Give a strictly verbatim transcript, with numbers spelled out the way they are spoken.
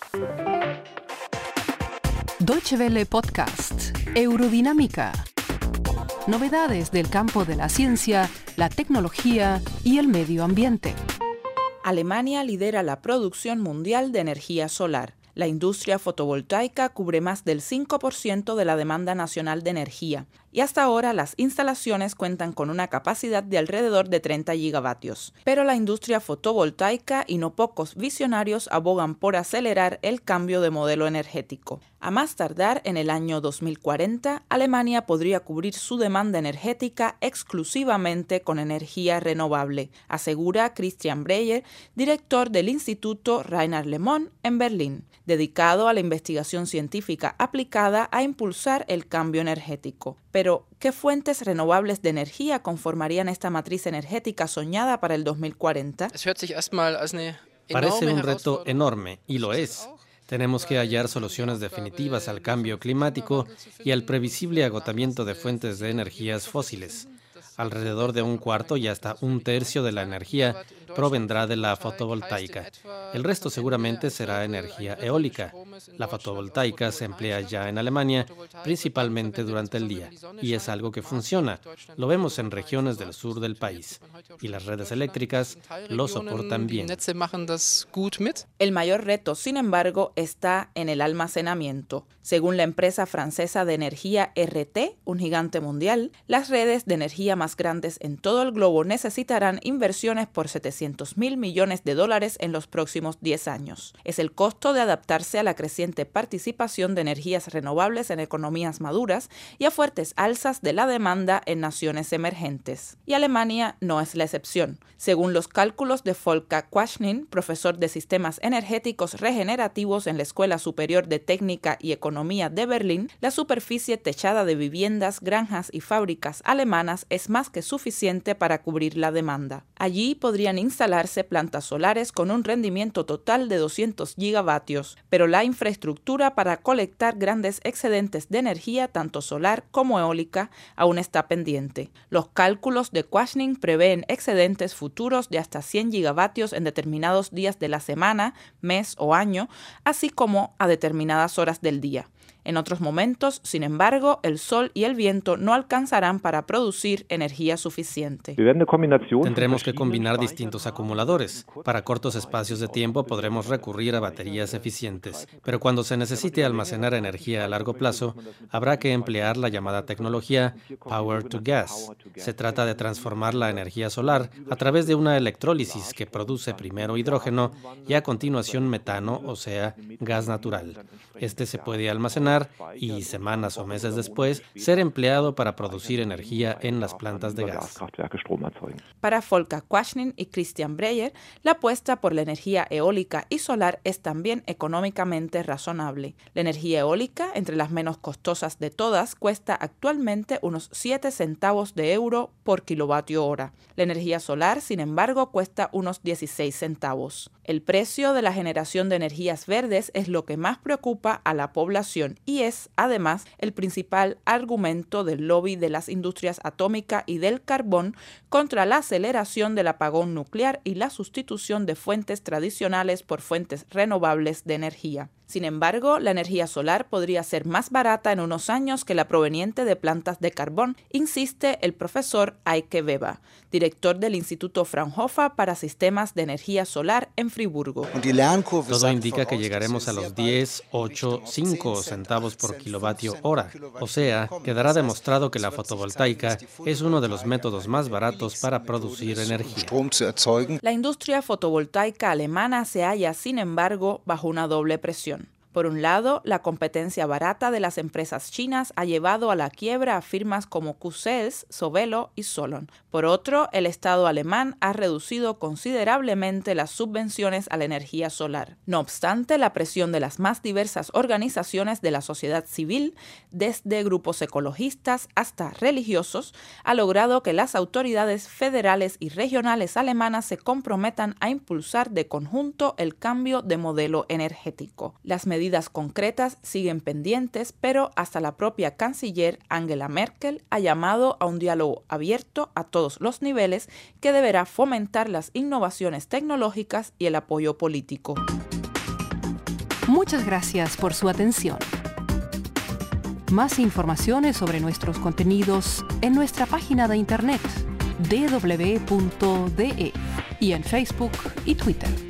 Deutsche Welle Podcast, Eurodinámica. Novedades del campo de la ciencia, la tecnología y el medio ambiente. Alemania lidera la producción mundial de energía solar. La industria fotovoltaica cubre más del cinco por ciento de la demanda nacional de energía y hasta ahora las instalaciones cuentan con una capacidad de alrededor de treinta gigavatios. Pero la industria fotovoltaica y no pocos visionarios abogan por acelerar el cambio de modelo energético. A más tardar, en el año dos mil cuarenta, Alemania podría cubrir su demanda energética exclusivamente con energía renovable, asegura Christian Breyer, director del Instituto Rainer Lemmon en Berlín, dedicado a la investigación científica aplicada a impulsar el cambio energético. Pero, ¿qué fuentes renovables de energía conformarían esta matriz energética soñada para el dos mil cuarenta? Parece un reto enorme, y lo es. Tenemos que hallar soluciones definitivas al cambio climático y al previsible agotamiento de fuentes de energías fósiles. Alrededor de un cuarto y hasta un tercio de la energía provendrá de la fotovoltaica. El resto seguramente será energía eólica. La fotovoltaica se emplea ya en Alemania, principalmente durante el día, y es algo que funciona. Lo vemos en regiones del sur del país. Y las redes eléctricas lo soportan bien. El mayor reto, sin embargo, está en el almacenamiento. Según la empresa francesa de energía R T, un gigante mundial, las redes de energía más grandes en todo el globo necesitarán inversiones por setecientos mil millones de dólares en los próximos diez años. Es el costo de adaptarse a la creciente participación de energías renovables en economías maduras y a fuertes alzas de la demanda en naciones emergentes. Y Alemania no es la excepción. Según los cálculos de Volker Quaschning, profesor de sistemas energéticos regenerativos en la Escuela Superior de Técnica y Economía de Berlín, la superficie techada de viviendas, granjas y fábricas alemanas es más que suficiente para cubrir la demanda. Allí podrían instalarse plantas solares con un rendimiento total de doscientos gigavatios, pero la infraestructura para colectar grandes excedentes de energía, tanto solar como eólica, aún está pendiente. Los cálculos de Quaschning prevén excedentes futuros de hasta cien gigavatios en determinados días de la semana, mes o año, así como a determinadas horas del día. En otros momentos, sin embargo, el sol y el viento no alcanzarán para producir energía suficiente. Tendremos que combinar distintos acumuladores. Para cortos espacios de tiempo podremos recurrir a baterías eficientes, pero cuando se necesite almacenar energía a largo plazo, habrá que emplear la llamada tecnología Power to Gas. Se trata de transformar la energía solar a través de una electrólisis que produce primero hidrógeno y a continuación metano, o sea, gas natural. Este se puede almacenar y semanas o meses después ser empleado para producir energía en las plantas de gas. Para Volker Quaschning y Christian Breyer, la apuesta por la energía eólica y solar es también económicamente razonable. La energía eólica, entre las menos costosas de todas, cuesta actualmente unos siete centavos de euro por kilovatio hora. La energía solar, sin embargo, cuesta unos dieciséis centavos. El precio de la generación de energías verdes es lo que más preocupa a la población y es, además, el principal argumento del lobby de las industrias atómica y del carbón contra la aceleración del apagón nuclear y la sustitución de fuentes tradicionales por fuentes renovables de energía. Sin embargo, la energía solar podría ser más barata en unos años que la proveniente de plantas de carbón, insiste el profesor Eike Weber, director del Instituto Fraunhofer para Sistemas de Energía Solar en Friburgo. Todo indica que llegaremos a los diez, ocho, cinco centavos por kilovatio hora. O sea, quedará demostrado que la fotovoltaica es uno de los métodos más baratos para producir energía. La industria fotovoltaica alemana se halla, sin embargo, bajo una doble presión. Por un lado, la competencia barata de las empresas chinas ha llevado a la quiebra a firmas como Qcells, Sovelo y Solon. Por otro, el Estado alemán ha reducido considerablemente las subvenciones a la energía solar. No obstante, la presión de las más diversas organizaciones de la sociedad civil, desde grupos ecologistas hasta religiosos, ha logrado que las autoridades federales y regionales alemanas se comprometan a impulsar de conjunto el cambio de modelo energético. Las medidas concretas siguen pendientes, pero hasta la propia canciller Angela Merkel ha llamado a un diálogo abierto a todos los niveles que deberá fomentar las innovaciones tecnológicas y el apoyo político. Muchas gracias por su atención. Más informaciones sobre nuestros contenidos en nuestra página de internet doble u doble u doble u punto d e y en Facebook y Twitter.